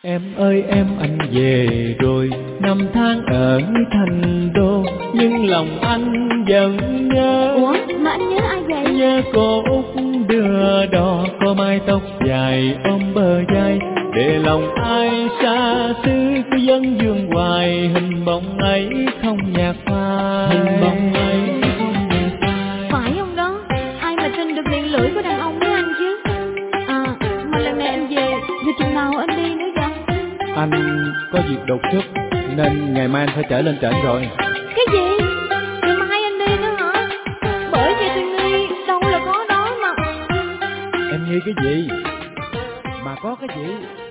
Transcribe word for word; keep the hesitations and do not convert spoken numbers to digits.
Em ơi em, anh về rồi, năm tháng ở thành đô, nhưng lòng anh vẫn nhớ. Ủa, mà anh nhớ ai vậy? Nhớ cô út đưa đò, có mái tóc dài ôm bờ vai, để lòng ai xa xứ cứ vấn vương hoài, hình bóng ấy không nhạt phai. Hình bóng ấy không nhạt phai. Phải không đó? Ai mà tin được miệng lưỡi của đàn ông với anh chứ? À, mà lần này anh về, giờ chừng nào anh đi nữa vậy? Anh có việc đột xuất nên ngày mai anh phải trở lên trển rồi. Cái gì? Ngày mai anh đi nữa hả? Bởi vì tôi nghi đâu là có đó mà. Em nghi cái gì? Mà có cái gì?